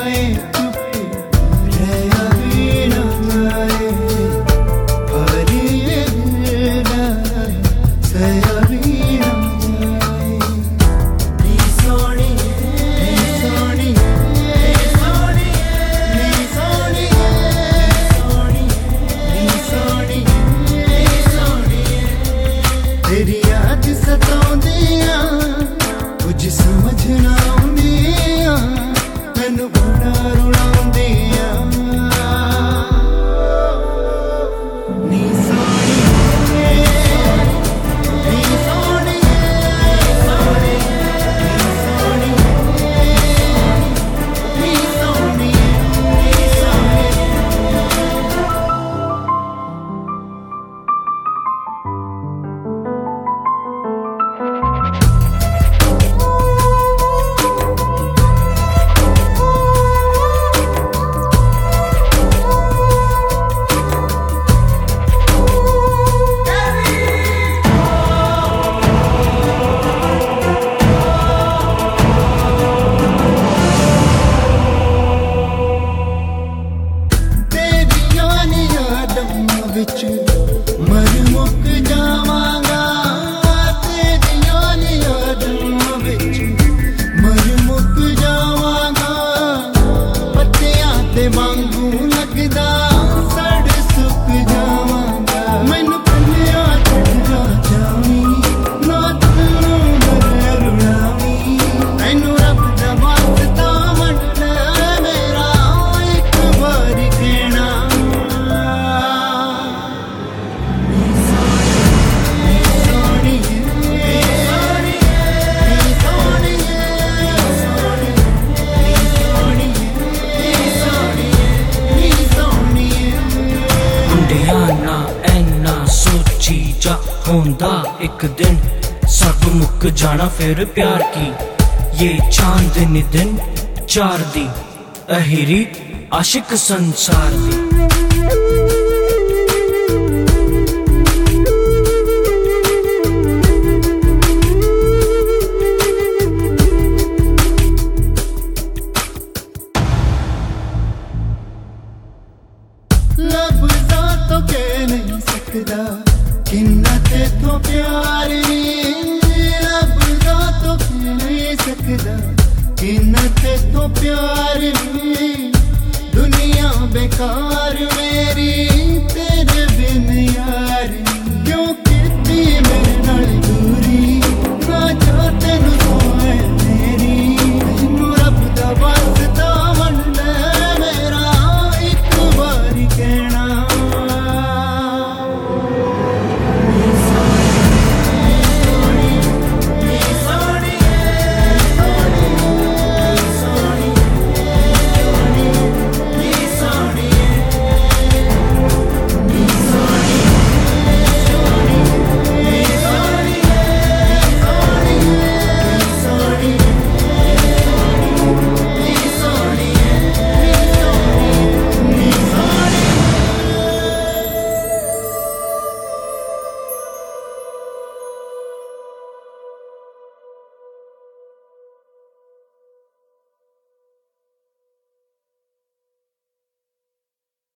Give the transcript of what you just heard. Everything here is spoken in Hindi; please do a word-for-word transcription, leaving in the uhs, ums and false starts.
आए चुप रहा भी ना आए भारी ये दिल सया भी ना आए नी सोनी नी सोनी नी सोनी नी सोनी नी सोनी नी सोनी तेरी याद सताउंदियां कुछ समझ ना आउंदियां मैनू बड़ा रुलाउंदियां नी सोनी नी सोनी नी सोनी नी सोनी नी सोनी विच मर मुक जावांगा तेरियां यादां विच मर मुक जावांगा पत्तियां ते वांगू लगदा सड़ सुक जावांगा मैनू कन्या छड्डा जावी ना तैनू मर रुलावी मैनू रब दा वास्ता मंड ले मेरा एक बारी कहना होंदा एक दिन सब मुक जाना फिर प्यार की ये चांदनी दिन चार दी अहिरी आशिक संसार दी लफ्ज़ां तो कह नहीं सकदा किन्ना तेथों प्यार लफ्ज़ां तो कह नहीं सकदा किन्ना तेथों प्यार